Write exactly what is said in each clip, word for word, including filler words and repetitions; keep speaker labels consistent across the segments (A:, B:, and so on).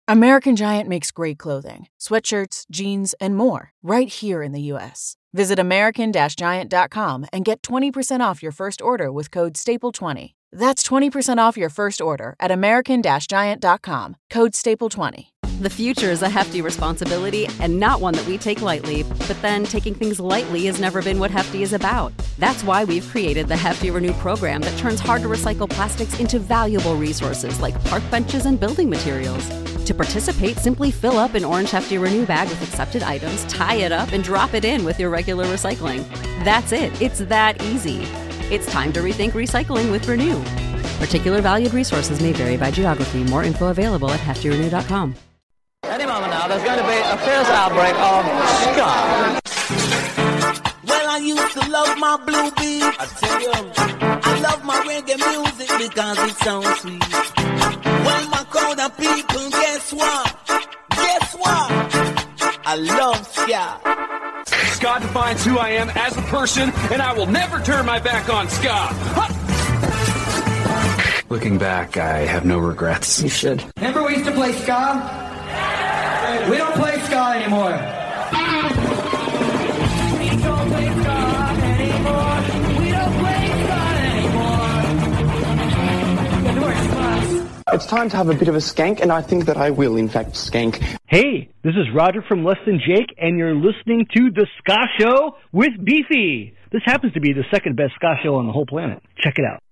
A: American Giant makes great clothing, sweatshirts, jeans, and more right here in the U S. Visit American Giant dot com and get twenty percent off your first order with code staple twenty. That's twenty percent off your first order at American Giant dot com, code staple twenty.
B: The future is a hefty responsibility and not one that we take lightly, but then taking things lightly has never been what Hefty is about. That's why we've created the Hefty Renew program that turns hard-to-recycle plastics into valuable resources like park benches and building materials. To participate, simply fill up an orange Hefty Renew bag with accepted items, tie it up, and drop it in with your regular recycling. That's it. It's that easy. It's time to rethink recycling with Renew. Particular valued resources may vary by geography. More info available at hefty renew dot com.
C: Any moment now, there's going to be a fierce outbreak of ska.
D: Well, I used to love my blue beat. I tell you, I love my reggae music because it sounds sweet. Well, my crowd of people, guess what? Guess what? I love ska.
E: Ska defines who I am as a person, and I will never turn my back on ska. Huh!
F: Looking back, I have no regrets.
C: You should.
G: Remember we used to play ska? We don't play ska anymore. We don't play ska anymore. We don't play ska anymore.
H: It's time to have a bit of a skank, and I think that I will, in fact, skank.
I: Hey, this is Roger from Less Than Jake, and you're listening to The Ska Show with Beefy. This happens to be the second best ska show on the whole planet. Check it out.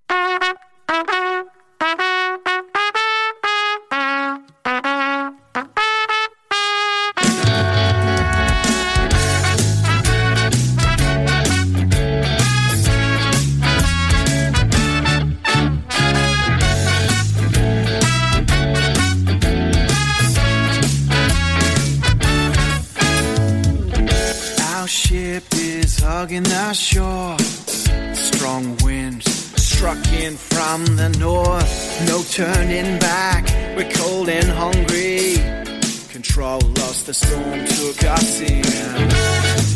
J: Hugging our shore, strong winds struck in from the north. No turning back, we're cold and hungry. Control lost, the storm took us in.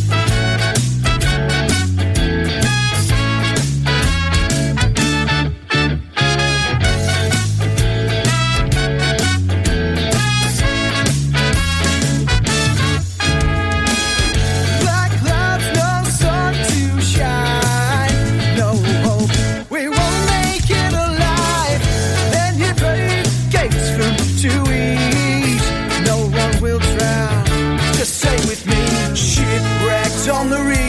J: On the reef,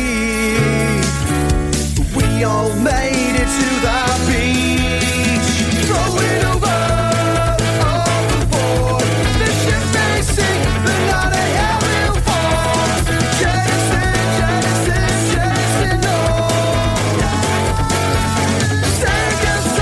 J: we all made it to the beach. Throw it over, overboard. The ship may sink, but not a hell will fall. Jettison, jettison, jettison, oh. Sink your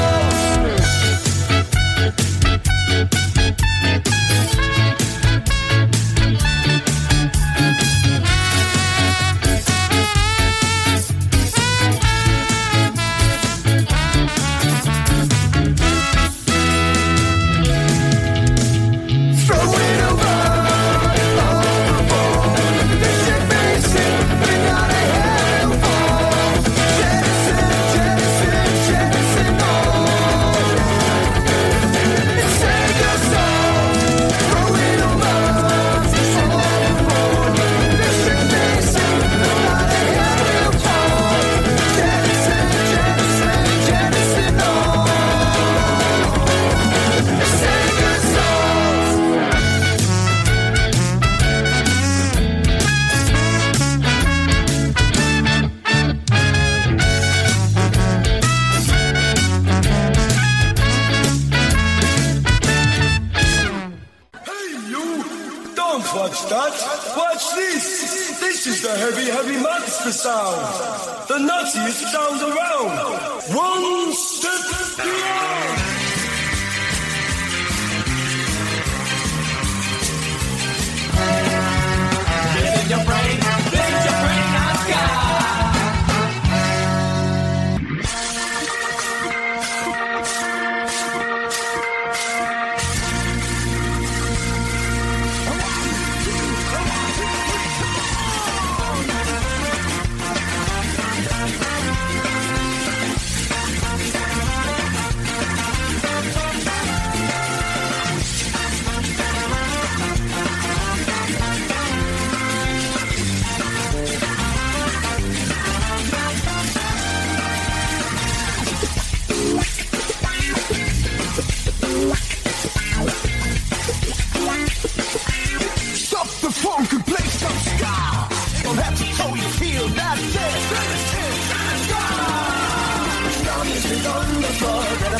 K: Watch that. Watch this. This is the heavy, heavy monster sound. The nuttiest sound around. One step beyond. Build your brain, build your brain on sky.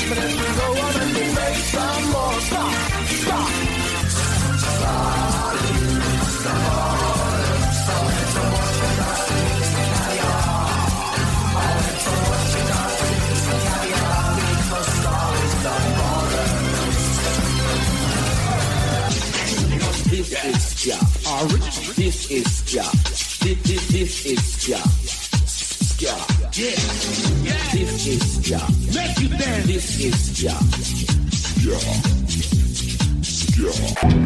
D: minutes to go on and we make some more. Stop, stop.
L: This is Ja. Original. This is Ja. This, this, this is Ja. Ja. Yeah. Yeah. This is Ja. Make you dance. This is Ja. Ja. Ja.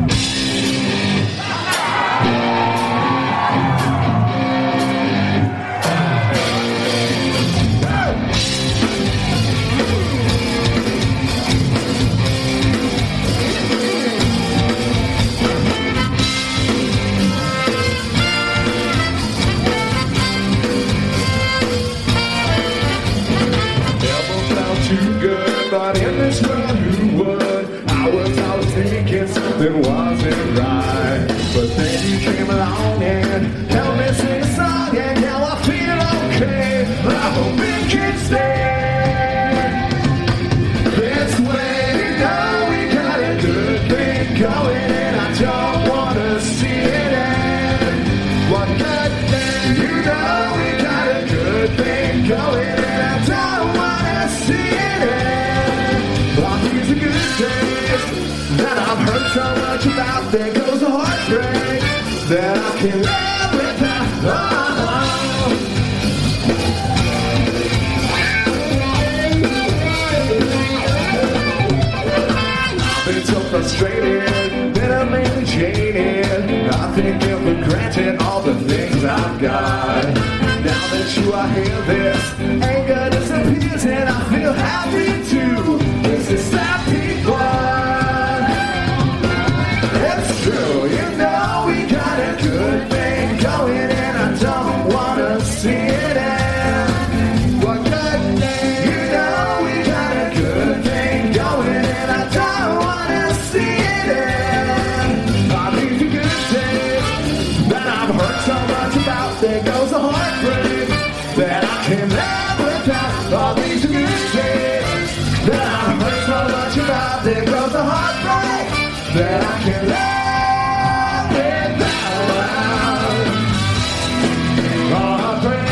M: But in this world, who would? I was always thinking something wasn't right. But then you came along and helped me sing a song, and now I feel okay. I hope it can stay this way. You know we got a good thing going, and I don't want to see it end. One good thing, you know we got a good thing going, and I don't want to see it end. These are good days that I've heard so much about. There goes a heartbreak that I can live without. Oh. I've been so frustrated that I'm mainly jaded. I think of for granted all the things I've got. Now that you are here, this anger disappears and I feel happy too. This is happy blood. It's true, you know we got a good thing going, and I don't want to see it end. What good thing? You know we got a good thing going, and I don't want to see it end. All these are good days that I've heard so much about. There goes a heartbreak that I can live without. All these are good days that I've heard so much about. There goes a heartbreak that I can live without. Heartbreak,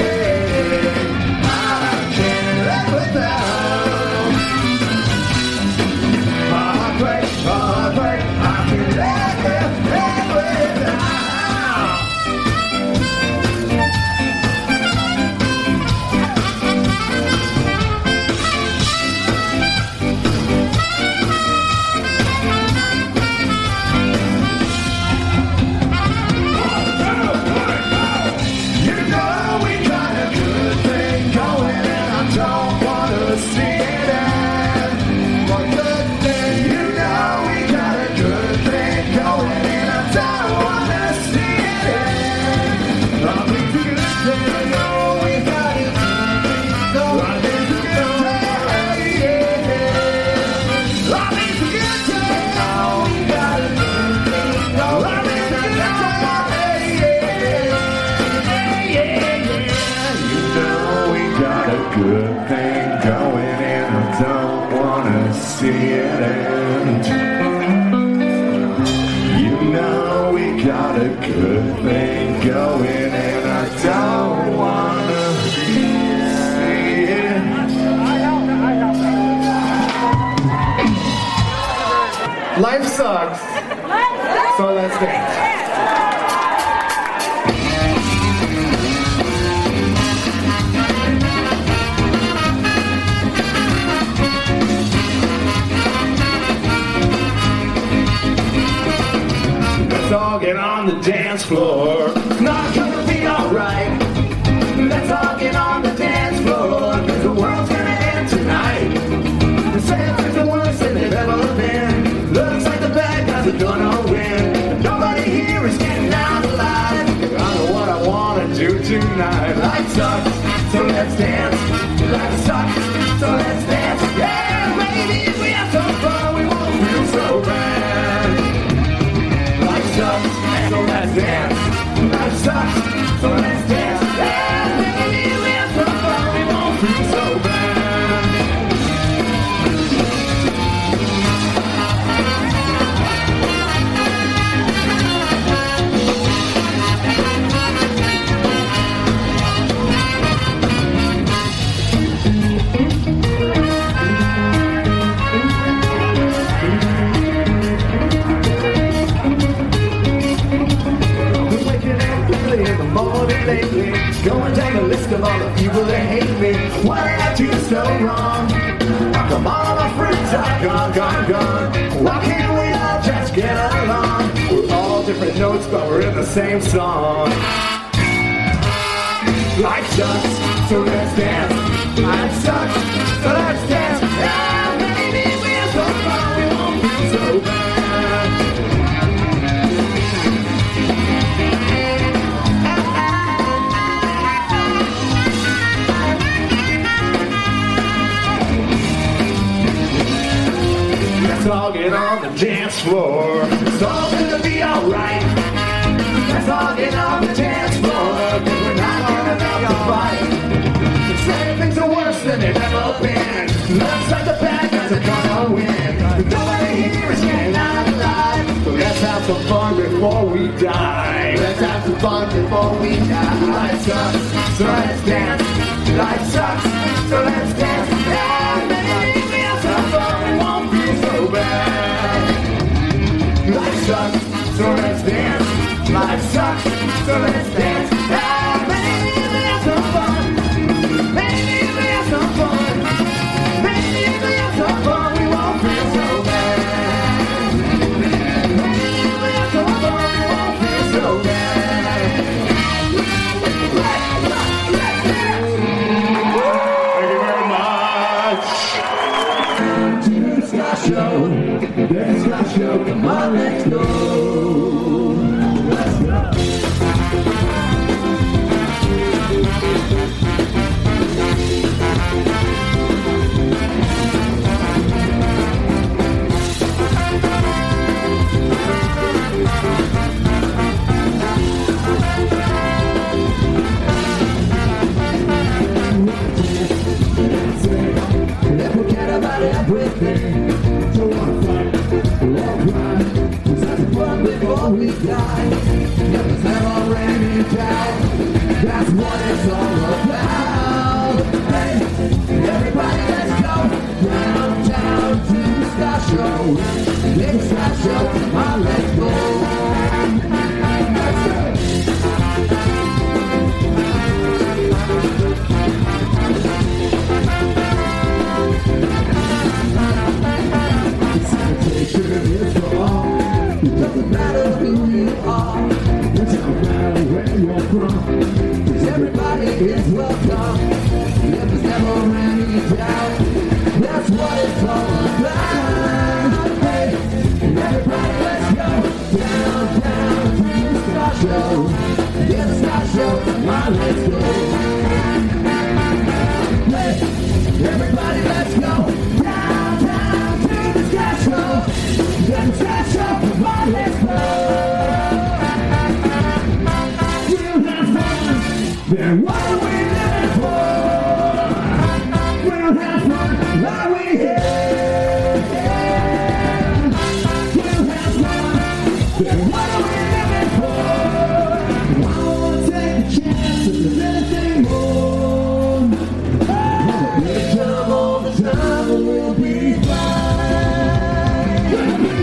M: I can live without. Heartbreak, heartbreak, I can live without. Good thing going, and I don't wanna see it end. You know we got a good thing going, and I don't wanna see it. Life sucks, so let's dance. All get on the dance floor. It's not gonna be alright. Let's all get on the dance floor, cause the world's gonna end tonight. The Santa's the worst that they've ever been. Looks like the bad guys are gonna win. Nobody here is getting out alive. I know what I wanna do tonight. Life sucks, so let's dance. Life sucks, so let's dance. Yeah, ladies, we have some fun. We won't feel so bad. Life sucks, so let's dance. Life sucks, so let's dance. Yeah, baby, we have some fun. We won't feel so bad. gone, gone, gone. Why can't we all just get along? We're all different notes, but we're in the same song. Life sucks, so let's dance. Life sucks, so let's dance. Yeah, baby, we're so far, we won't be so bad. Let's all get on the dance floor. It's all gonna be alright. Let's all get on the dance floor. Cause we're not gonna have to fight. Saying things are worse than they've ever been. Looks like the bad guys are gonna win. Nobody here is getting out alive. So let's have some fun before we die. Let's have some fun before we die. Life sucks, so let's dance. Life sucks, so let's dance. Yeah, baby, we have some fun. We won't be so bad. Life sucks, so let's dance. Life sucks, so let's dance. Yeah, baby, we have some fun. Baby, we have some fun. Baby, we have some fun. We won't feel so bad. Baby, we have some fun. We won't feel so bad. Let's dance. Thank you very much. To the Ska Show. The Ska Show. Come on, let's go. Let's go. Let's forget about everything. Don't wanna fight, don't wanna cry. Let's have fun before we die. Never's never any doubt. That's what it's all about. Hey, everybody, let's go downtown to the Ska Show. Big Ska Show, come on, let's go. Let's go. Sanitation is wrong. It doesn't matter who you are. It doesn't matter where you're from. Cause everybody is welcome. Yeah, there's never any doubt. That's what it's all about. Hey, everybody, let's go down, down to the Ska Show. Yeah, the Ska Show, come on, let's go. Hey, everybody, let's go down, down to the Ska Show. Yeah, the Ska Show, come on, let's go. We'll have fun, then what are we living for? We'll have fun while we're here. We'll have fun, then what are we living for? I wanna take a chance if there's anything more. Have a good time all the time and we'll be fine. We'll be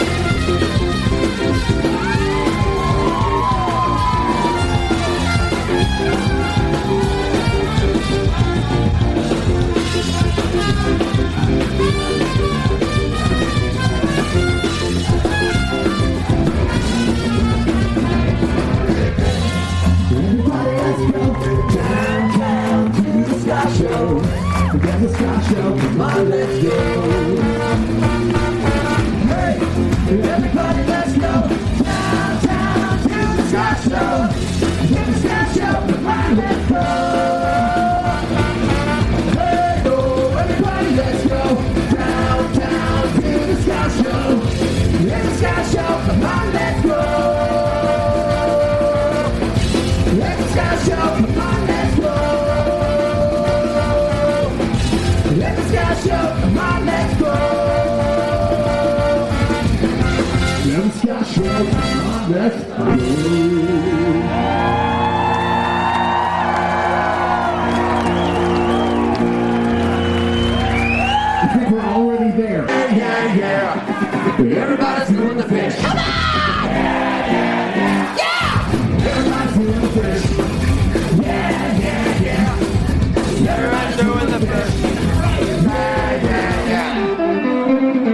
M: Everybody, let's go downtown to the Ska Show. Forget the Ska Show, come on, let's go. Hey, everybody, let's go downtown to the Ska Show. Forget the Ska Show, come on, let's go. Hey, oh, everybody, let's go downtown to the Ska Show. Forget the Ska Show, come on, let's go. Let's Ska Show, come on, let's go. Let's Ska Show, come on, let's go. Let's Ska Show, come on, let's go. I think we're already there. Yeah, yeah, yeah. Everybody's doing the fish. Come on! Yeah, yeah, yeah. Yeah! Everybody's doing the fish. Yeah, yeah, yeah. Everybody's doing the fish. Yeah, yeah, yeah.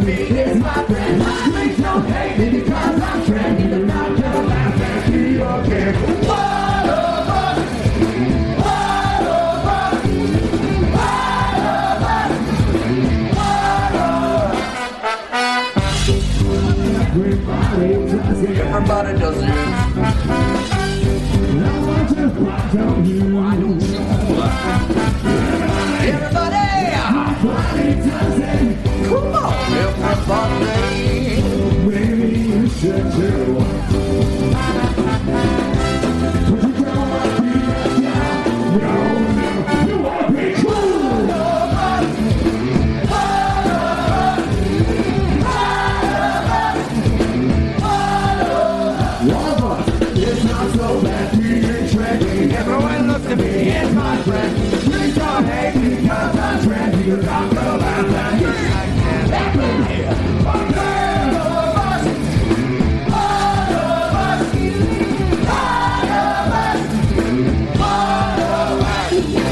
M: to me is my friend. Please don't hate me because I'm trendy. The North Carolina fan, New York kid. One of us, one of us, one of us, one of us. Everybody does it. Everybody, come on, everybody. Maybe you should too. Put your girl on my feet now. No, no, you wanna be cool. It's not so bad, we ain't trendy. Everyone looks to me as my friend. Please don't hate me because I'm trendy. You're not gonna laugh at me. Back in here, all of us, all of us, all of us, all of us.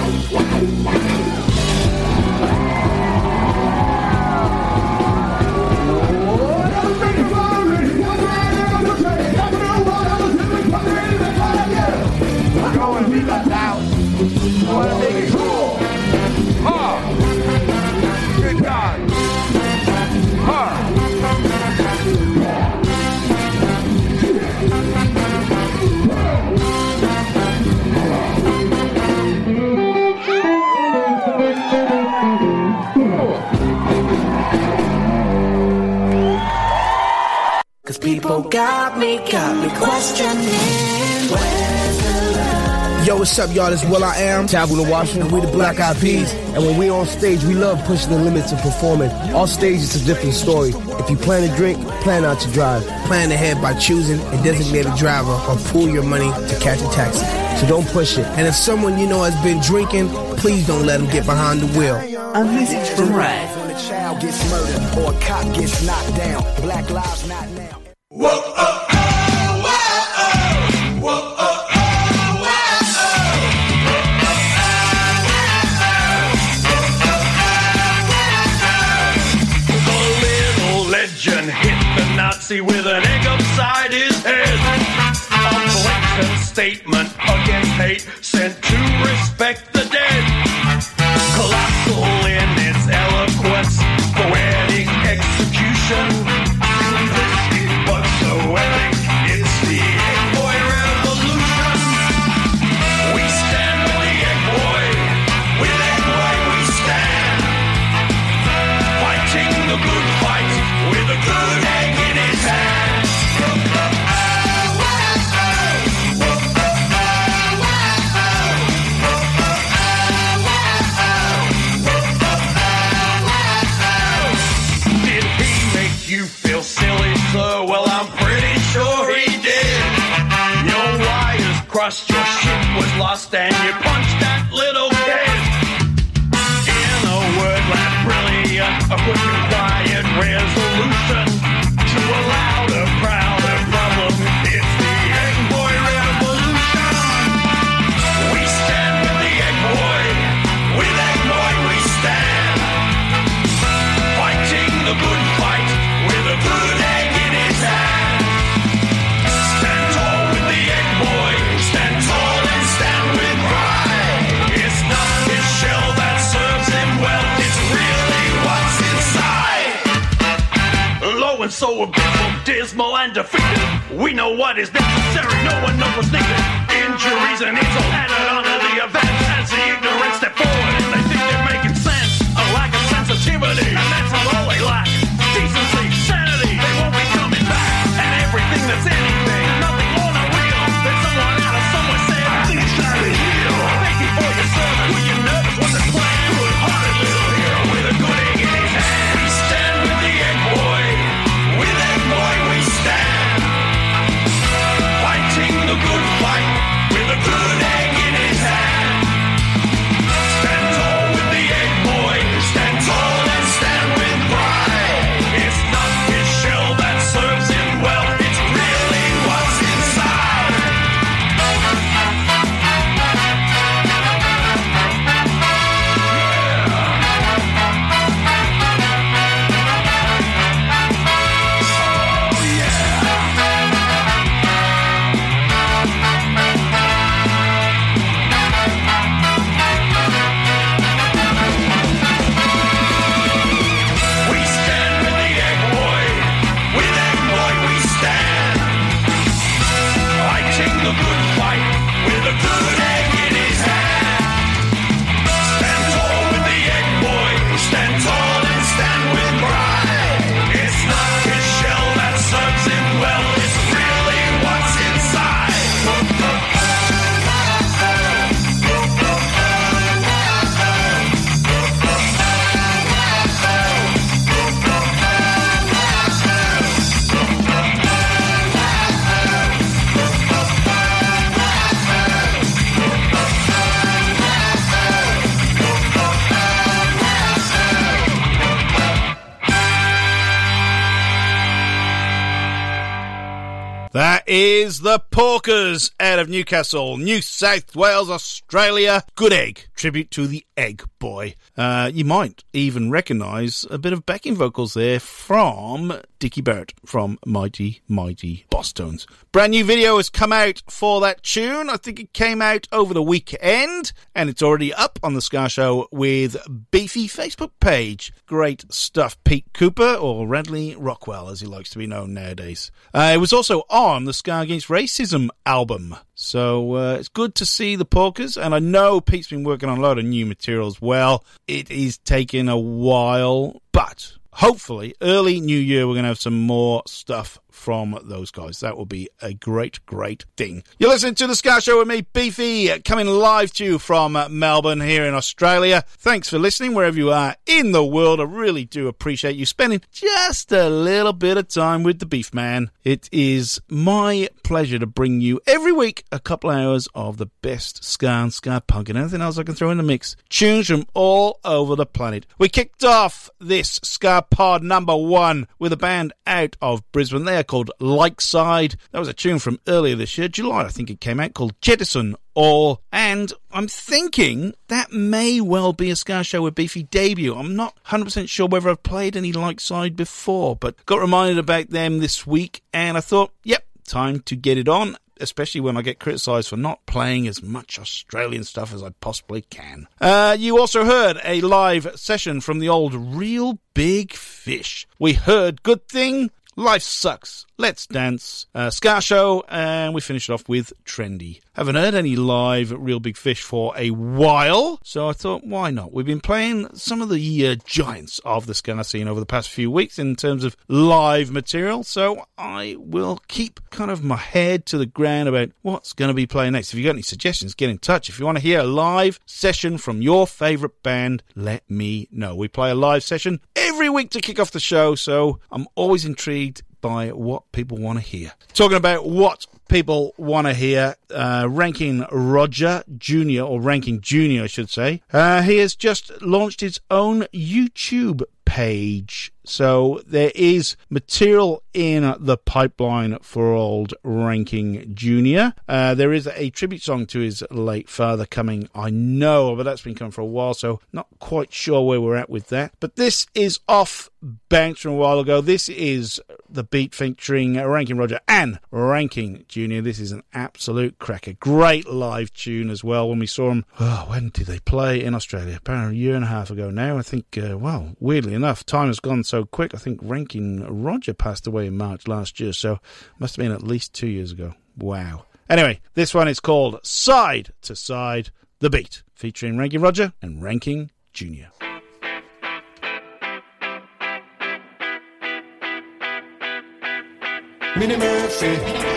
M: Oh, never been worried. One man never was ready. Never knew what I was doing. I'm going to be left out. I want to make it cool. Oh, good God. Oh.
D: Cause people got me, got me questioning where's the love?
N: Yo, what's up, y'all? This is Will I Am. Tabula Washington, we the Black Eyed Peas. And when we on stage, we love pushing the limits of performing. Off stage, it's a different story. If you plan to drink, plan not to drive. Plan ahead by choosing a designated driver or pool your money to catch a taxi. So don't push it. And if someone you know has been drinking, please don't let them get behind the wheel.
D: A message from Ray.
J: When a child gets murdered or a cop gets knocked down, Black lives not now.
K: Whoa, oh, oh, whoa, oh, whoa, oh, oh, whoa, oh, oh. The little legend hit the Nazi with an egg upside his head. A blatant statement against hate sent to respect the dead. Colossal in its eloquence, poetic execution. But so epic, it's the Egg Boy Revolution. We stand with the Egg Boy, with Egg Boy we stand. Fighting the good fight, with a good egg in his hand. Did he make you feel silly, sir? Well, I'm pretty sure he did. Your wires crossed, your ship was lost, and you punched that little kid. In a word like brilliant, a quick and quiet resolution to a louder, prouder problem. It's the Egg Boy Revolution. We stand with the Egg Boy, with Egg Boy we stand. Fighting the good fight, with a good egg in his hand. Stand tall with the Egg Boy, stand tall and stand with pride. It's not his shell that serves him well, it's really what's inside. Low and so abysmal, dismal and defeated. We know what is necessary, no one knows what's needed. Injuries and insult added onto the event as the ignorant step forward and they think they're making sense. A lack of sensitivity, and that's not all they lack. Decency, sanity, they won't be coming back. And everything that's anything, nothing more than real. That someone out of somewhere said, please try to heal. Thank you for your service. Were you nervous? Was it planned? Good-hearted little hero with a good egg in his hand. We stand with the Egg Boy, with Egg Boy we stand. Fighting the good fight, with a good egg in his hand.
O: That is the Porkers out of Newcastle, New South Wales, Australia. Good Egg, tribute to the Egg Boy. Uh, you might even recognise a bit of backing vocals there from Dickie Barrett from Mighty Mighty Bosstones. Brand new video has come out for that tune. I think it came out over the weekend, and it's already up on the Ska Show with Beefy Facebook page. Great stuff. Pete Cooper, or Radley Rockwell as he likes to be known nowadays. Uh, it was also on the Ska Against Racism album. So uh, it's good to see the Porkers, and I know Pete's been working on a lot of new material as well. It is taking a while, but hopefully early new year we're going to have some more stuff from those guys. That will be a great, great thing. You're listening to The Ska Show with me, Beefy, coming live to you from Melbourne here in Australia. Thanks for listening wherever you are in the world. I really do appreciate you spending just a little bit of time with the Beef Man. It is my pleasure to bring you every week a couple hours of the best ska and ska punk and anything else I can throw in the mix. Tunes from all over the planet. We kicked off this Ska Pod number one with a band out of Brisbane. They are called Lakeside. That was a tune from earlier this year, July, I think it came out, called Jettison All. And I'm thinking that may well be a Ska Show with Beefy debut. I'm not one hundred percent sure whether I've played any Lakeside before, but got reminded about them this week, and I thought, yep, time to get it on, especially when I get criticised for not playing as much Australian stuff as I possibly can. Uh, you also heard a live session from the old Real Big Fish. We heard Good Thing, Life Sucks, Let's Dance, uh, Ska Show, and we finished off with Trendy. Haven't heard any live Real Big Fish for a while, so I thought, why not? We've been playing some of the uh, giants of the ska scene over the past few weeks in terms of live material, so I will keep kind of my head to the ground about what's going to be playing next. If you've got any suggestions, get in touch. If you want to hear a live session from your favourite band, let me know. We play a live session every week to kick off the show, so I'm always intrigued by what people want to hear. Talking about what people want to hear, uh, Ranking Roger Junior, or Ranking Junior I should say, uh, he has just launched his own YouTube page. So there is material in the pipeline for old Ranking Junior Uh, there is a tribute song to his late father coming, I know, but that's been coming for a while, so not quite sure where we're at with that. But this is off Banks from a while ago. This is the beat featuring Ranking Roger and Ranking Junior This is an absolute cracker. Great live tune as well. When we saw him, oh, when did they play in Australia? Apparently a year and a half ago now. I think, uh, well, weirdly enough, time has gone so quick. I think Ranking Roger passed away in March last year, so must have been at least two years ago. Wow. Anyway, this one is called Side to Side, The Beat, featuring Ranking Roger and Ranking Junior
K: Minnie Murphy.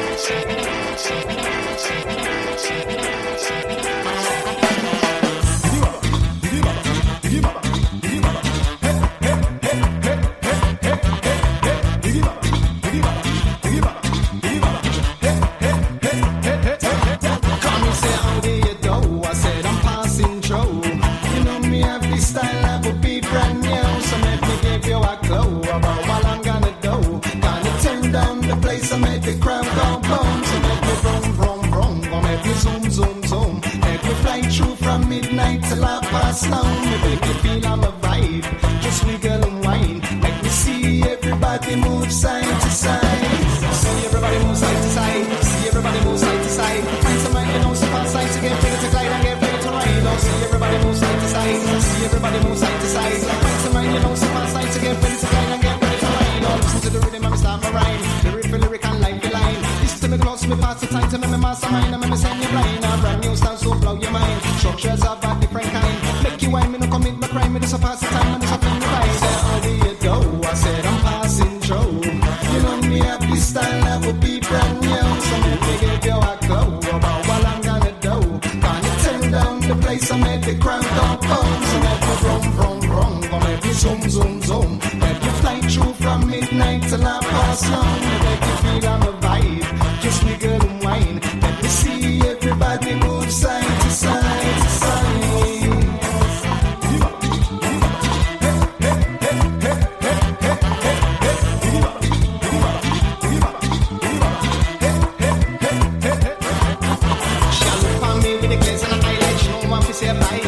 P: Style that will be brand new, so let me give you a clue about what I'm gonna do. Gonna turn down the place and make the crowd go boom. So make me vroom, vroom, vroom, or make me zoom, zoom, zoom. Make me fly through from midnight till half past nine. Me make you feel I'm a vibe, just wiggle and whine. Make me see everybody move side to side. See everybody move side to side. See everybody move side to side. Find somebody you know so far side to get ready to glide and get ready to ride. Oh, see everybody move side to side. See everybody move side to side. Find somebody you know so far side to get ready to glide and get ready to ride. Oh, listen to the rhythm and me start my rhyme. Lyric for lyric and line for line. Listen to me close, me pass the time to me, me mastermind. And me send you blind. A brand new style so blow your mind. Structures of a different kind. Make you wine, me no commit my crime. Me just a pass the time and just a fling the ride. Say, how do you do? I said I'm passing through. You know me have this style that will be brand new. So let me give you a clue about what I'm gonna do. Gonna turn down the place and make the crowd go boom. So let me vroom, vroom, vroom. Gonna make me zoom, zoom, zoom. Let me fly through from midnight till half past nine. Make you feel I'm a vibe, just wiggle and whine. Let me see everybody move side to side to side.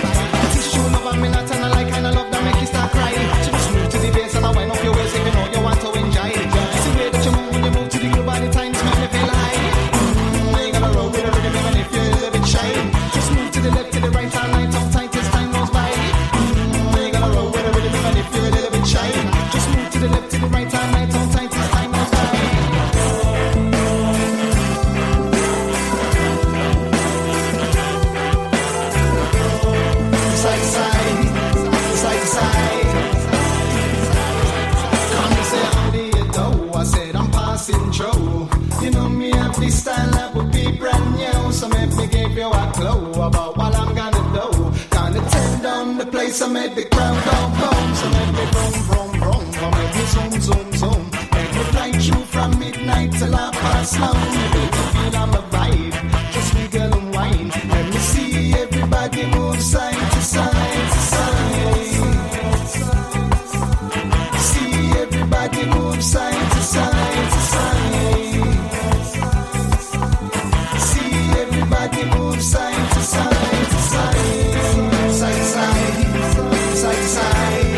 P: Tissue love and me not and I like kind of love that make you start crying. So just move to the bass and I wind up your waist if you know you want to enjoy. See the way that you move when you move to the groove by the times make me feel like mm, you gotta roll with the rhythm even if you're a little bit shy. Just move to the left, to the right, all night, all tight as time goes by. Mm, you gotta roll with the rhythm even if you're a little bit shy. Just move to the left, to the right, all night, all tight as time goes by. Side to side, side to side. Come and say how do you do? I said I'm passing through. You know me have this style that would be brand new. So make me give you a clue about what I'm gonna do. Gonna turn down the place and make the crowd go boom. So make me boom, boom, boom. Or make me zoom, zoom, zoom. Make me fly through from midnight till half past nine. Make me feel I'm a vibe. Just wiggle and wine. Let me see everybody move side to side to side. See everybody move side to side to side. See everybody move side to side to side. Side to side, side to side.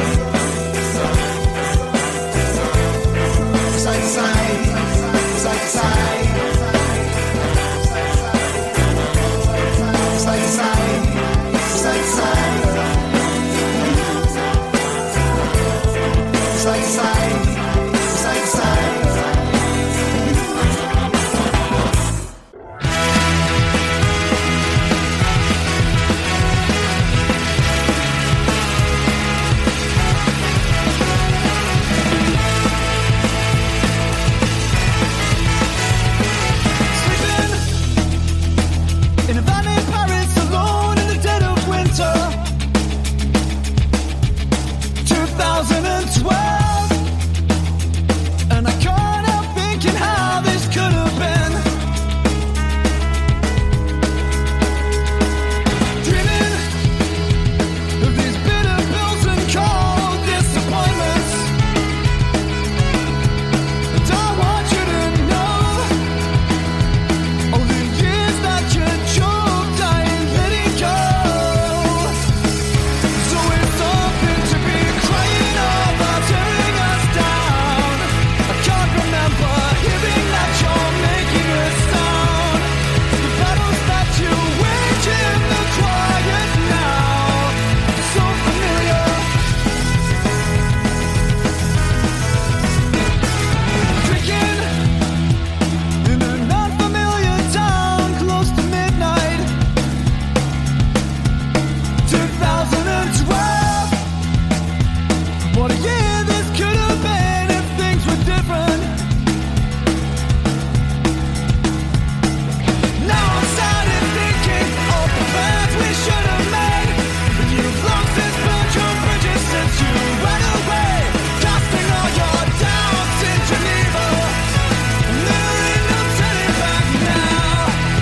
P: Side to side, side to side. Side to side, side to side. Side to side, side to side. In a van in Paris, alone in the dead of winter, two thousand twelve, and I can't help thinking how this could have been. Dreaming of these bitter pills and cold disappointments, and I want you to know all the years that you choked, I ain't letting go. So it's something to be crying about, tearing us down. I can't remember hearing that you're making a sound. The battles that you wage in the quiet now, so familiar. Drinking in an unfamiliar town close to midnight, two thousand twelve. What a year this could have been if things were different. Now I'm sad and thinking of the plans we should have made. But you've long since burned your bridges since you went away, casting all your doubts in Geneva. And there ain't no turning back now.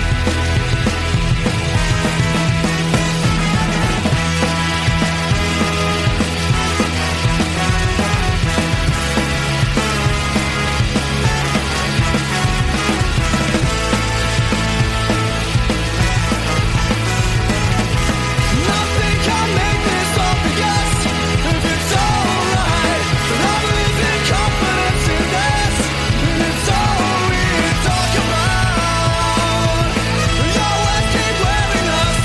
P: Nothing can make this obvious if it's alright. But I believe in confidence in this, and it's all we talk about. You always keep wearing us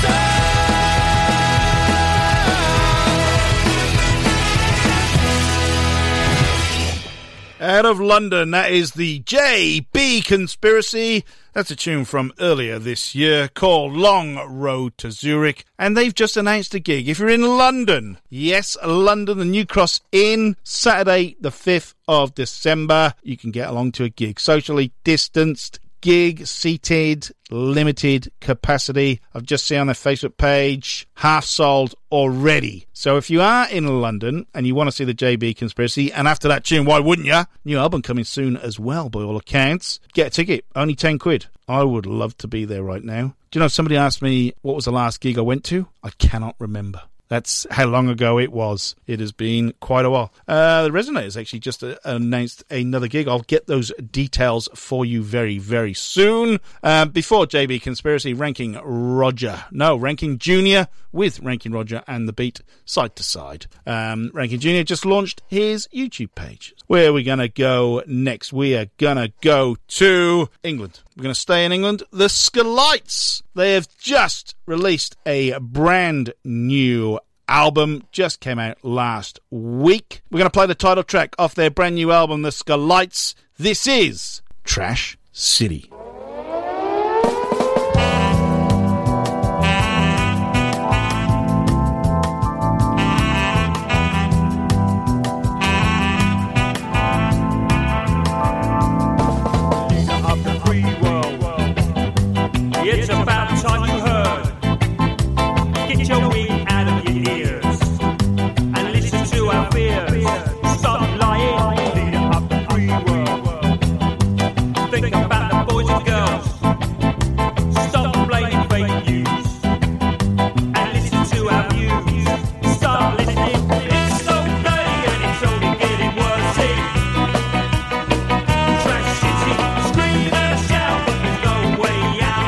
O: Out of London, that is the J B Conspiracy. That's a tune from earlier this year called Long Road to Zurich. And they've just announced a gig. If you're in London, yes, London, the New Cross Inn, Saturday the fifth of December, you can get along to a gig. Socially distanced gig, seated, limited capacity. I've just seen on their Facebook page, half sold already. So if you are in London and you want to see the J B Conspiracy, and after that tune, why wouldn't you? New album coming soon as well, by all accounts. Get a ticket, only ten quid. I would love to be there right now. Do you know, somebody asked me what was the last gig I went to? I cannot remember. That's how long ago it was. It has been quite a while. Uh, the Resonators actually just uh, announced another gig. I'll get those details for you very, very soon. Um, before J B Conspiracy, Ranking Roger. No, Ranking Junior with Ranking Roger and The Beat side to side. Um, Ranking Junior just launched his YouTube page. Where are we going to go next? We are going to go to England. We're going to stay in England. The Skalites. They have just released a brand new album. Just came out last week. We're going to play the title track off their brand new album, The Skalites. This is Trash City.
K: It's about time you heard. Get your wing out of your ears and listen to our fears. Stop lying, lead up the free world. Think about the boys and girls. Stop blaming fake news and listen to our views. Start listening. It's so dirty and it's only getting worse. Trash City, scream and shout, but there's no way out.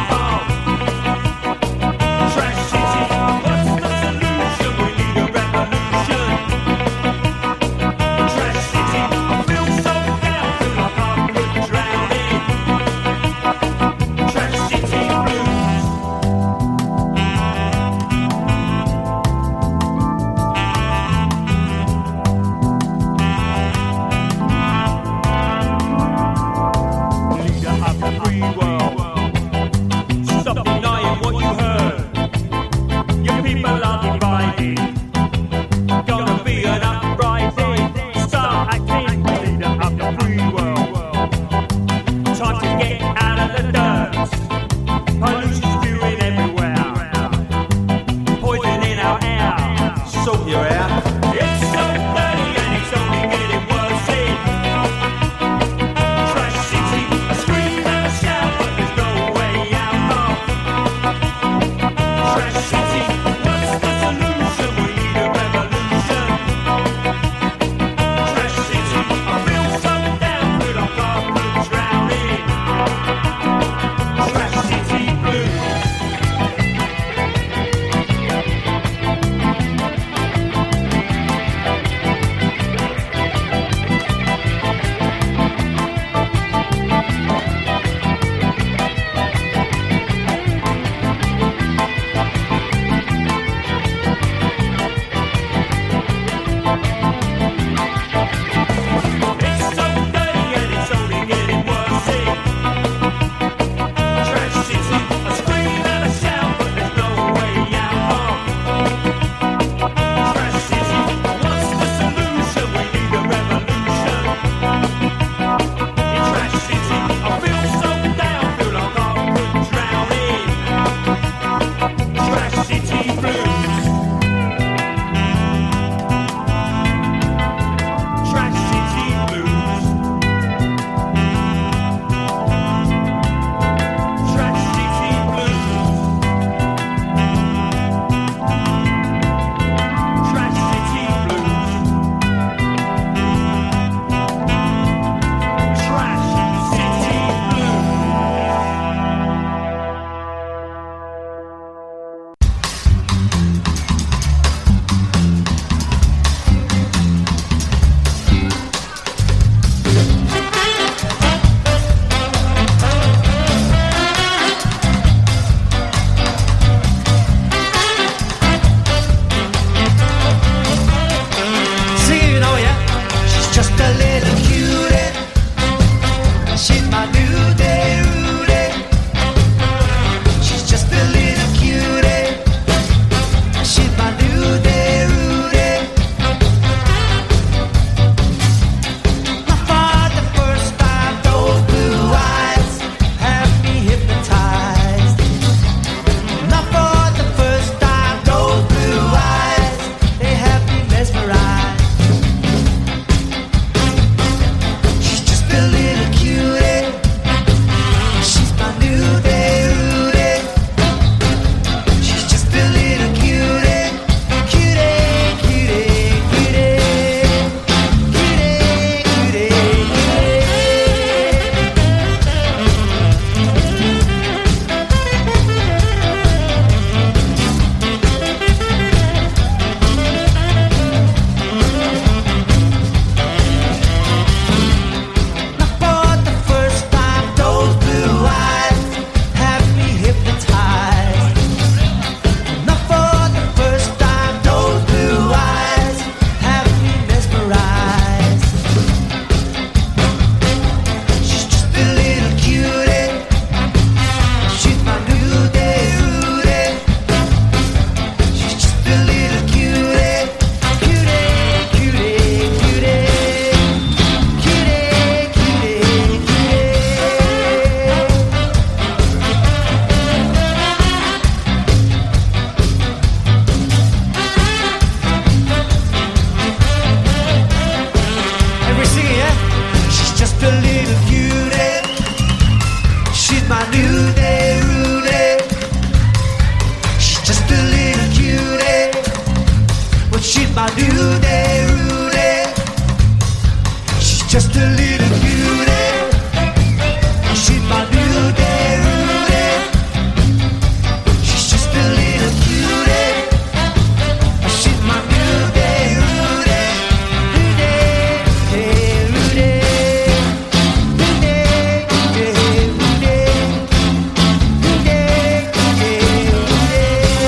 P: she's my Rudy, Rudy. She's just a little beauty. She's my Rudy, Rudy. She's just a little beauty. She's my Rudy, Rudy. Rudy, hey, Rudy. Rudy, hey, Rudy. Rudy, hey, Rudy.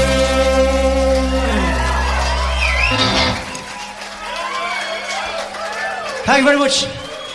P: Thank you very much.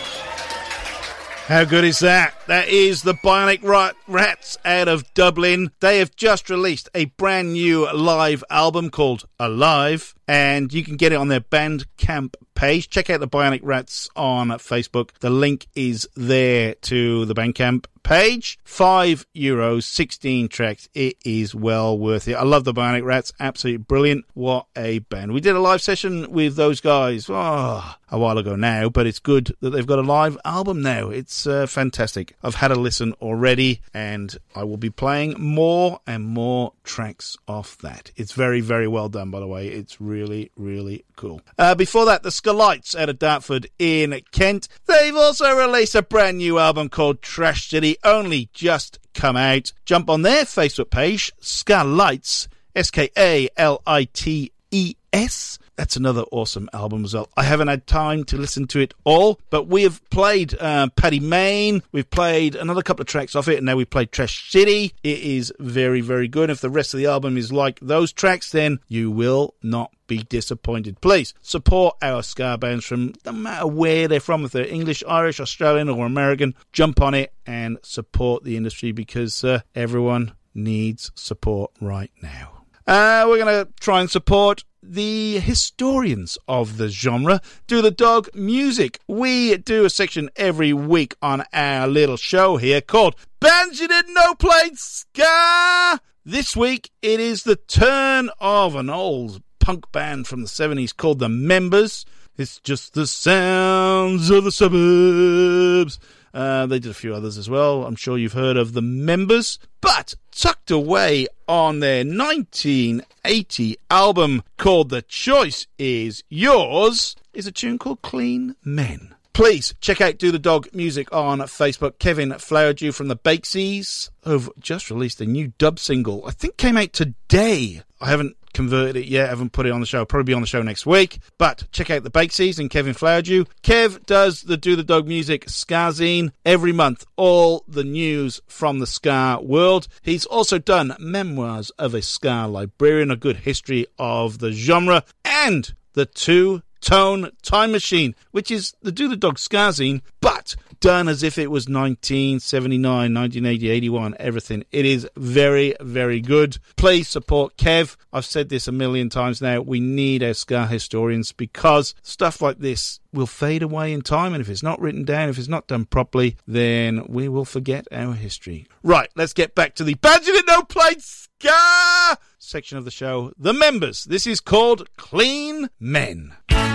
O: How good is that? That is the Bionic Rat- Rats out of Dublin. They have just released a brand new live album called Alive, and you can get it on their Bandcamp page. Check out the Bionic Rats on Facebook. The link is there to the Bandcamp page. Five euros, sixteen tracks. It is well worth it. I love the Bionic Rats. Absolutely brilliant. What a band. We did a live session with those guys oh, a while ago now, but it's good that they've got a live album now. It's uh, fantastic. I've had a listen already, and I will be playing more and more tracks off that. It's very, very well done, by the way. It's really, really cool. Uh, before that, the Skull-Lights out of Dartford in Kent. They've also released a brand new album called Trash City, only just come out. Jump on their Facebook page, Skull-Lights, S K A L I T E S. That's another awesome album as well. I haven't had time to listen to it all, but we have played uh, Paddy Mayne. We've played another couple of tracks off it, and now we've played Trash City. It is very, very good. If the rest of the album is like those tracks, then you will not be disappointed. Please support our ska bands from no matter where they're from, if they're English, Irish, Australian, or American. Jump on it and support the industry, because uh, everyone needs support right now. Uh, we're going to try and support the historians of the genre. Do the Dog Music. We do a section every week on our little show here called Bands You Didn't Know Played Ska. This week it is the turn of an old punk band from the seventies called The Members. It's just the sounds of the suburbs. Uh, they did a few others as well. I'm sure you've heard of The Members. But tucked away on their nineteen eighty album called The Choice Is Yours is a tune called Clean Men. Please check out Do the Dog Music on Facebook. Kevin Flowerdew from the Bakeseas have just released a new dub single. I think came out today. I haven't converted it yet, haven't put it on the show. Probably be on the show next week. But check out the Bakeseas and Kevin Flowerdew. Kev does the Do the Dog Music Ska-zine every month. All the news from the ska world. He's also done Memoirs of a Ska Librarian, a good history of the genre, and the Two Tone Time Machine, which is the Do the Dog Ska-zine, but done as if it was nineteen seventy-nine, nineteen eighty, eighty-one, everything. It is very, very good. Please support Kev. I've said this a million times now. We need our ska historians, because stuff like this will fade away in time, and if it's not written down, if it's not done properly, then we will forget our history. Right, let's get back to the Bands You Didn't Know Played Ska section of the show. The Members. This is called Clean Men.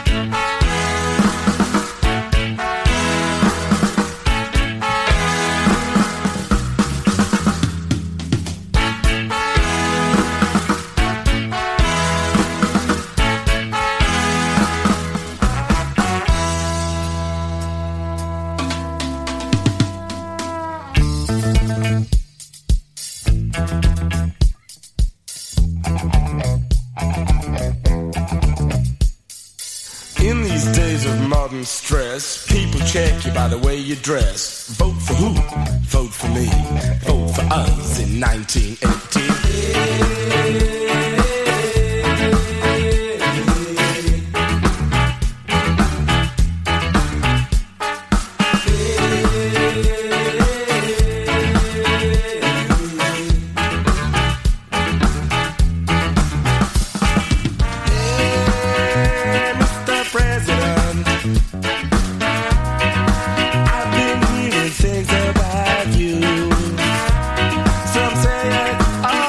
J: In these days of modern stress, people check you by the way you dress. Vote for who? Vote for me. Vote for us in nineteen eighty.
P: I've been hearing things about you. Some say it's all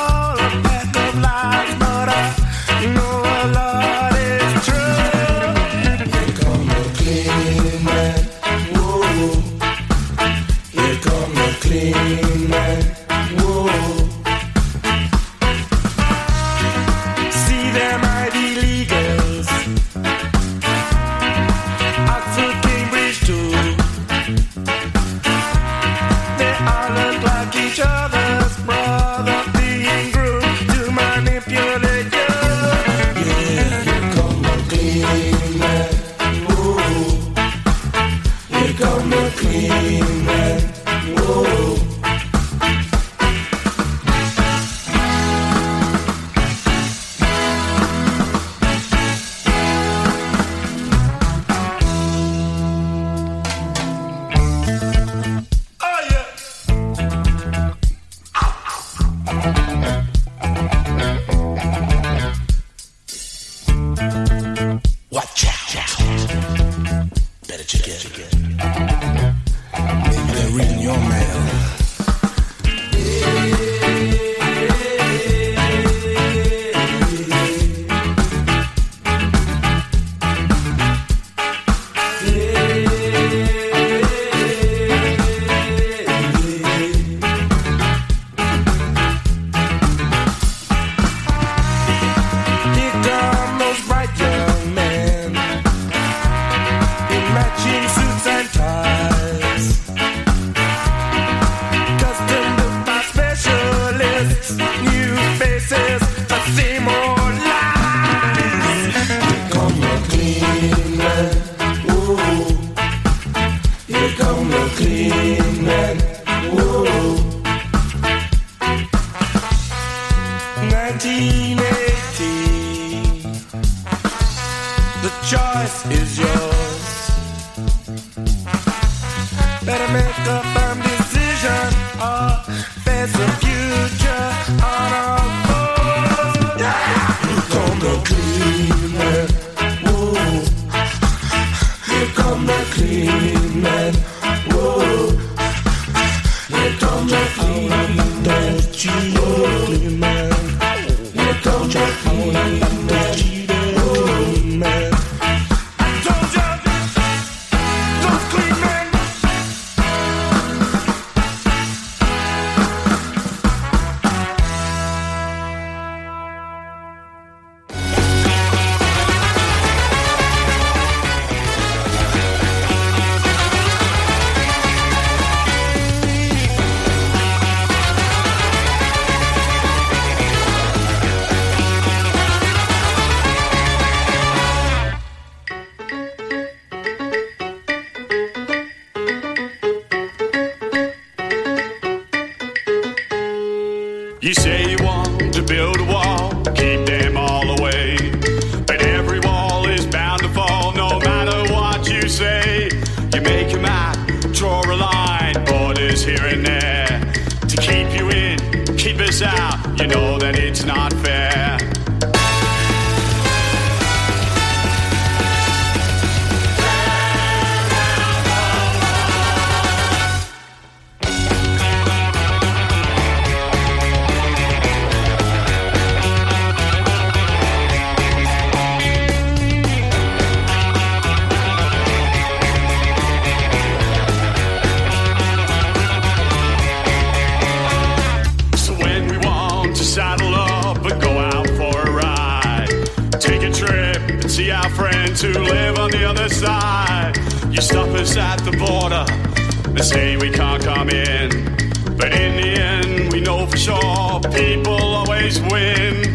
J: The choice is yours. Better make a firm decision or face the future on our course. Yeah. Here come the clean man. Whoa. Here come the clean man. Whoa. Here come the clean man. Clean man. Here come the clean man. Oh, man. I told you, those clean men.
K: You say you want to build a wall, keep them all away. But every wall is bound to fall, no matter what you say. You make a map, draw a line, borders here and there. To keep you in, keep us out, you know that it's not fair. To live on the other side. You stop us at the border and say we can't come in, but in the end we know for sure people always win.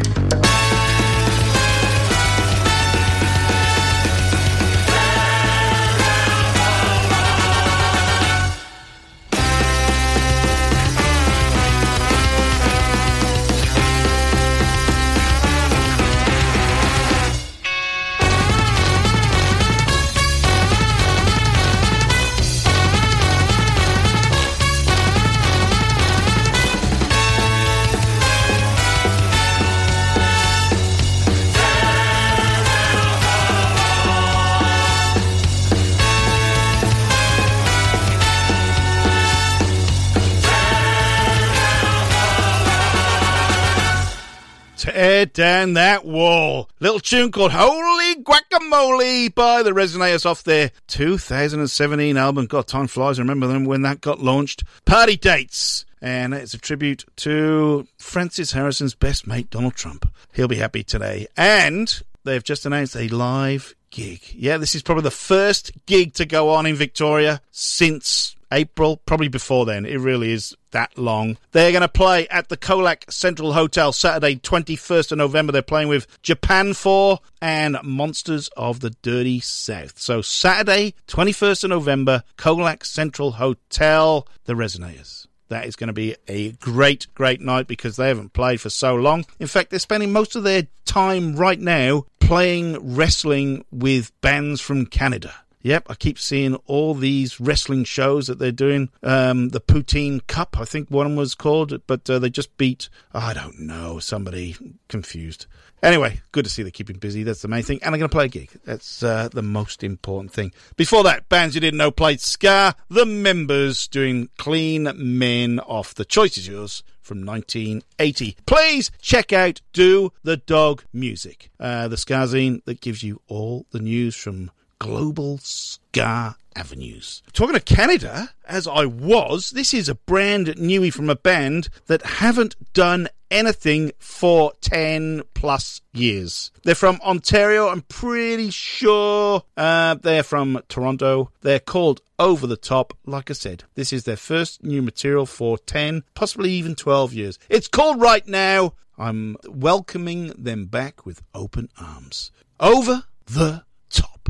O: Tear down that wall. Little tune called Holy Guacamole by the Resonators off their two thousand seventeen album. God, time flies. I remember them when that got launched. Party Dates. And it's a tribute to Francis Harrison's best mate, Donald Trump. He'll be happy today. And they've just announced a live gig. Yeah, this is probably the first gig to go on in Victoria since April, probably before then. It really is that long. They're going to play at the Colac Central Hotel Saturday, twenty-first of November. They're playing with Japan four and Monsters of the Dirty South. So Saturday, twenty-first of November, Colac Central Hotel, the Resonators. That is going to be a great, great night because they haven't played for so long. In fact, they're spending most of their time right now playing wrestling with bands from Canada. Yep, I keep seeing all these wrestling shows that they're doing. Um, the Poutine Cup, I think one was called, but uh, they just beat, I don't know, somebody confused. Anyway, good to see they're keeping busy. That's the main thing. And they're going to play a gig. That's uh, the most important thing. Before that, bands you didn't know played ska. The Members doing Clean Men off The Choice Is Yours from nineteen eighty. Please check out Do the Dog Music, uh, the ska zine that gives you all the news from global ska avenues. Talking of Canada, as I was, this is a brand newie from a band that haven't done anything for ten plus years. They're from Ontario. I'm pretty sure uh, they're from Toronto. They're called Over the Top. Like I said, this is their first new material for ten, possibly even twelve years. It's called Right Now. I'm welcoming them back with open arms. Over the Top.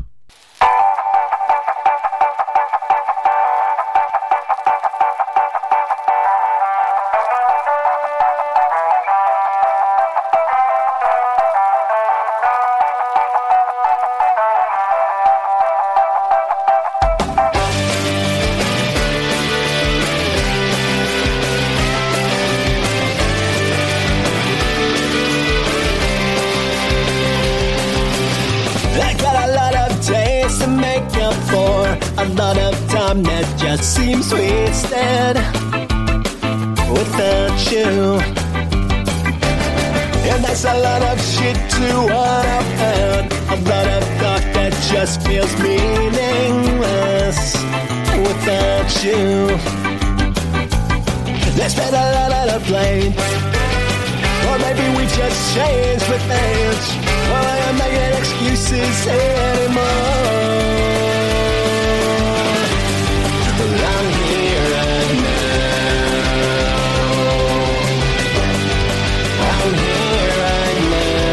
Q: make up for a lot of time that just seems wasted without you. And that's a lot of shit to what I've heard. A lot of thought that just feels meaningless without you. There's been a lot on the plate, or maybe we just changed with age. Well, I am making excuses anymore. Well, I'm here right now. I'm here right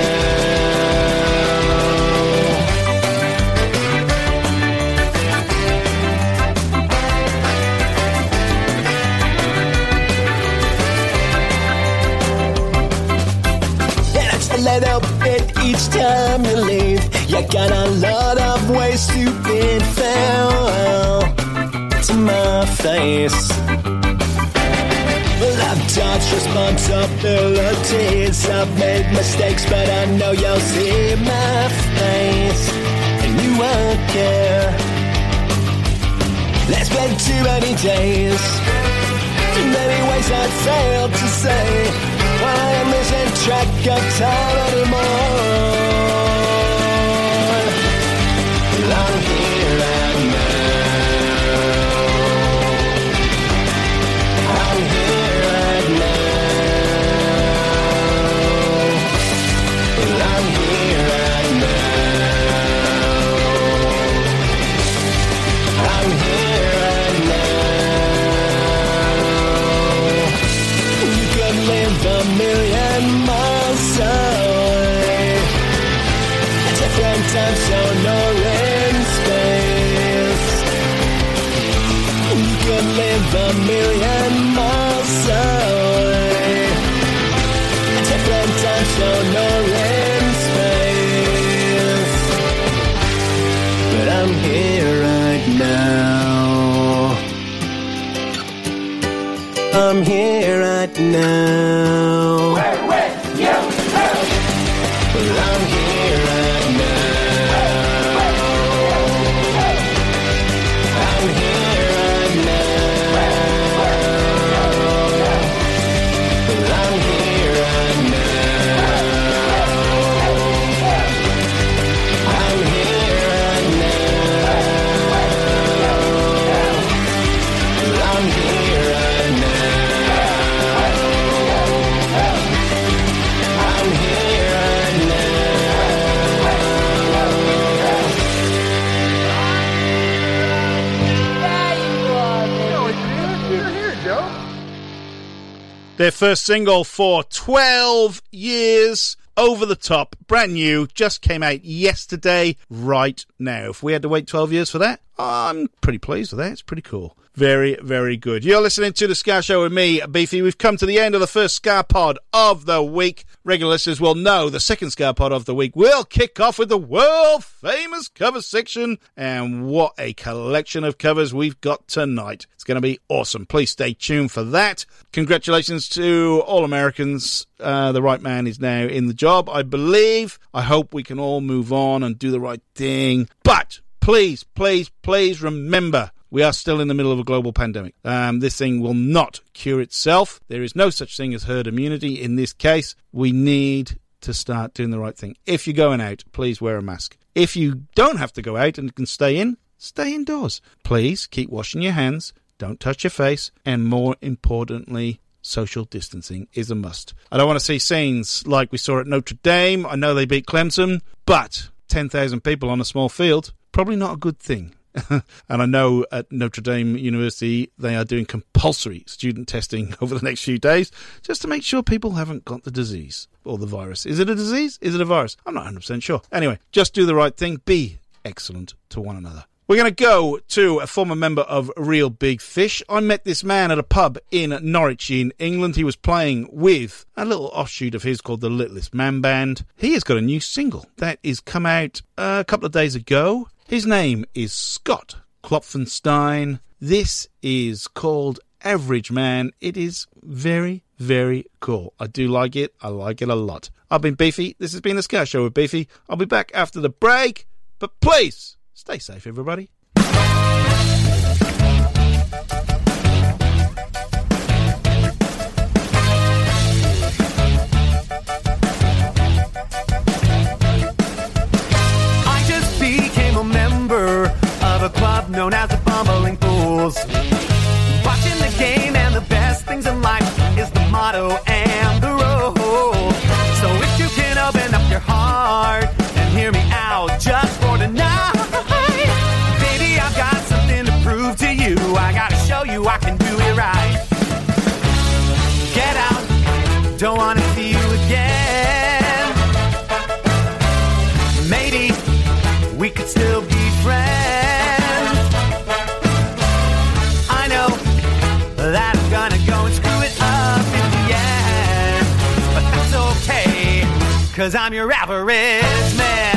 Q: now. Yeah, that's a little bit each time you leave. You got a lot of ways to bid farewell to my face. Well, I've touched responsibilities. I've made mistakes, but I know you'll see my face, and you won't care. There's been too many days, too many ways I failed to say why I'm losing track of time anymore. Well, I'm here right now. I'm here right now. Well, I'm here right now. I'm here right now. You could live a million miles away, a different time zone or in space. You could live a million miles away, a different time zone or in space. But I'm here right now. I'm here right now. Where, where, you, well, I'm here right now. I'm here right now. Well, I'm here right now. I'm here right now. Well, I'm here right now. I'm here right
O: Their first single for twelve years, Over the Top, brand new, just came out yesterday, right now. If we had to wait twelve years for that, I'm pretty pleased with that. It's pretty cool. Very, very good. You're listening to The Ska Show with me, Beefy. We've come to the end of the first Ska Pod of the week. Regular listeners will know the second Ska Pod of the week will kick off with the world-famous cover section. And what a collection of covers we've got tonight. It's going to be awesome. Please stay tuned for that. Congratulations to all Americans. Uh, the right man is now in the job, I believe. I hope we can all move on and do the right thing. But please, please, please remember, we are still in the middle of a global pandemic. Um, this thing will not cure itself. There is no such thing as herd immunity in this case. We need to start doing the right thing. If you're going out, please wear a mask. If you don't have to go out and can stay in, stay indoors. Please keep washing your hands. Don't touch your face. And more importantly, social distancing is a must. I don't want to see scenes like we saw at Notre Dame. I know they beat Clemson, but ten thousand people on a small field, probably not a good thing. And I know at Notre Dame University they are doing compulsory student testing over the next few days just to make sure people haven't got the disease or the virus. Is it a disease? Is it a virus? I'm not one hundred percent sure. Anyway, just do the right thing. Be excellent to one another. We're going to go to a former member of Real Big Fish. I met this man at a pub in Norwich in England. He was playing with a little offshoot of his called the Littlest Man Band. He has got a new single that is come out a couple of days ago. His name is Scott Klopfenstein. This is called Average Man. It is very, very cool. I do like it. I like it a lot. I've been Beefy. This has been The Ska Show with Beefy. I'll be back after the break, but please Stay safe, everybody.
R: I just became a member of a club known as the Bumbling Fools. Watching the game and the best things in life is the motto and the rule. So if you can open up your heart and hear me out just for tonight, baby, I've got something to prove to you. I gotta show you I can do it right. Get out, don't wanna see you again. Maybe we could still be friends. I know that I'm gonna go and screw it up in the end, but that's okay, cause I'm your average man.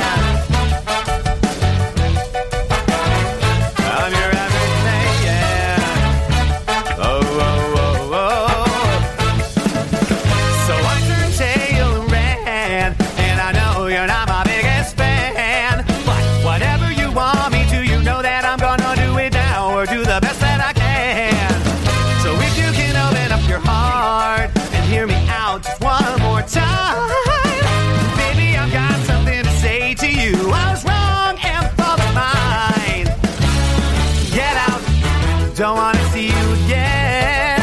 R: I'm your average man, yeah. Oh, oh, oh, oh. So I turned tail and ran, and I know you're not my biggest fan, but whatever you want me to, you know that I'm gonna do it now, or do the best that I can. So if you can open up your heart and hear me out just one more time, baby, I've got something to say to you. I was wrong and fall of mine. Get out, don't wanna see you again.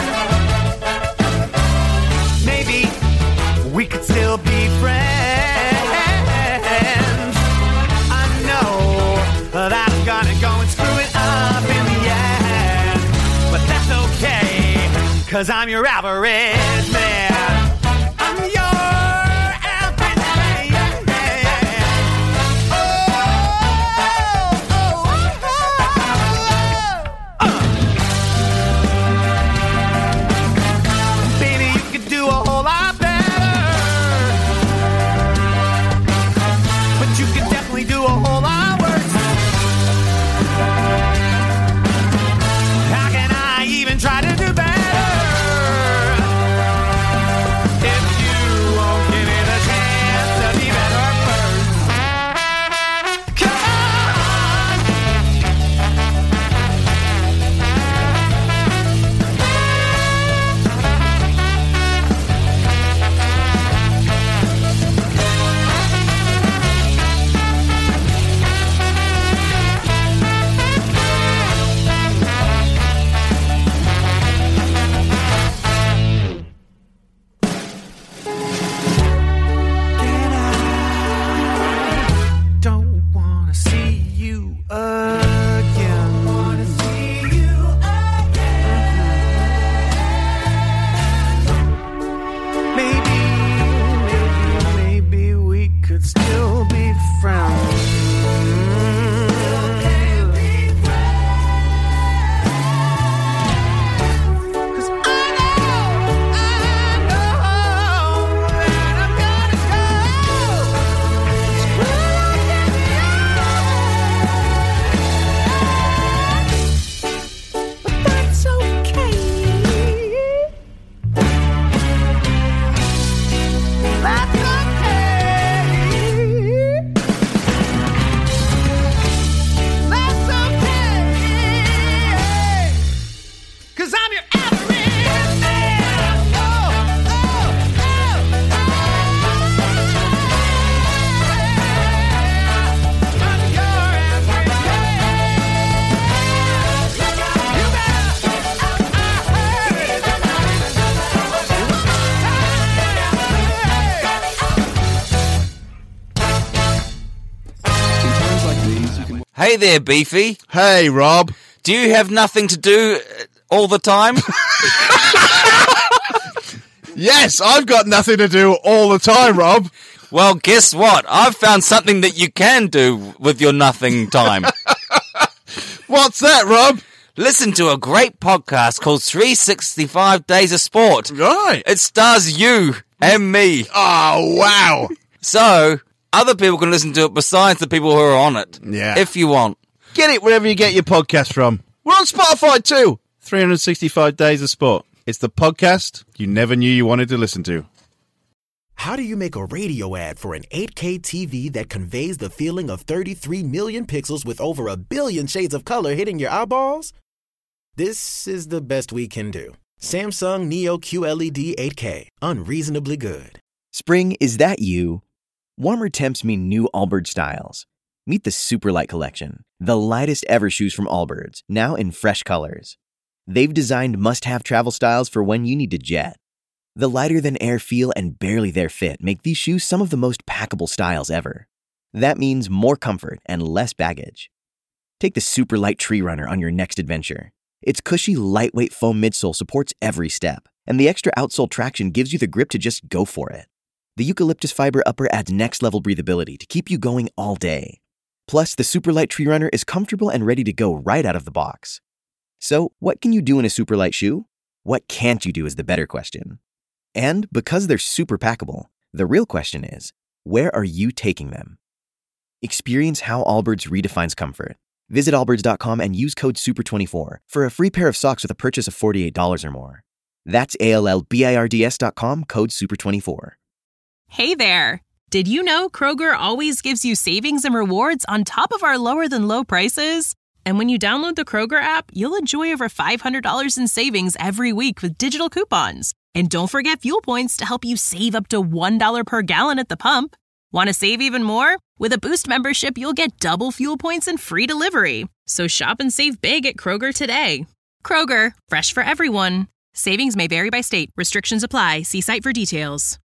R: Maybe we could still be friends. I know that I'm gonna go and screw it up in the end, but that's okay, cause I'm your average man. I'm your average man. Oh, oh, oh, oh. Baby, you could do a whole lot better, but you could definitely do a whole lot worse. How can I even try to do better if you won't give me the chance to be better first? Come don't wanna see you again. Wanna see you again. Maybe, maybe, maybe we could still be friends. Cause I know, I know that I'm gonna go. But that's okay. That's okay. That's okay. Cause I'm your average man. Oh, oh, oh. I'm your average
S: Hey there, Beefy.
O: Hey, Rob.
S: Do you have nothing to do uh, all the time?
O: Yes, I've got nothing to do all the time, Rob.
S: Well, guess what? I've found something that you can do with your nothing time.
O: What's that, Rob?
S: Listen to a great podcast called three sixty-five Days of Sport.
O: Right.
S: It stars you and me.
O: Oh, wow.
S: So, other people can listen to it besides the people who are on it.
O: Yeah.
S: If you want.
O: Get it wherever you get your podcast from. We're on Spotify too. three sixty-five Days of Sport. It's the podcast you never knew you wanted to listen to.
T: How do you make a radio ad for an eight K T V that conveys the feeling of thirty-three million pixels with over a billion shades of color hitting your eyeballs? This is the best we can do. Samsung Neo Q L E D eight K, unreasonably good.
U: Spring, is that you? Warmer temps mean new Allbirds styles. Meet the Superlight Collection, the lightest ever shoes from Allbirds, now in fresh colors. They've designed must-have travel styles for when you need to jet. The lighter-than-air feel and barely-there fit make these shoes some of the most packable styles ever. That means more comfort and less baggage. Take the Superlight Tree Runner on your next adventure. Its cushy, lightweight foam midsole supports every step, and the extra outsole traction gives you the grip to just go for it. The eucalyptus fiber upper adds next-level breathability to keep you going all day. Plus, the Superlight Tree Runner is comfortable and ready to go right out of the box. So, what can you do in a Superlight shoe? What can't you do is the better question. And because they're super packable, the real question is, where are you taking them? Experience how Allbirds redefines comfort. Visit allbirds dot com and use code super twenty-four for a free pair of socks with a purchase of forty-eight dollars or more. That's A L L B I R D S dot com, code super twenty-four.
V: Hey there! Did you know Kroger always gives you savings and rewards on top of our lower-than-low prices? And when you download the Kroger app, you'll enjoy over five hundred dollars in savings every week with digital coupons. And don't forget fuel points to help you save up to one dollar per gallon at the pump. Want to save even more? With a Boost membership, you'll get double fuel points and free delivery. So shop and save big at Kroger today. Kroger, fresh for everyone. Savings may vary by state. Restrictions apply. See site for details.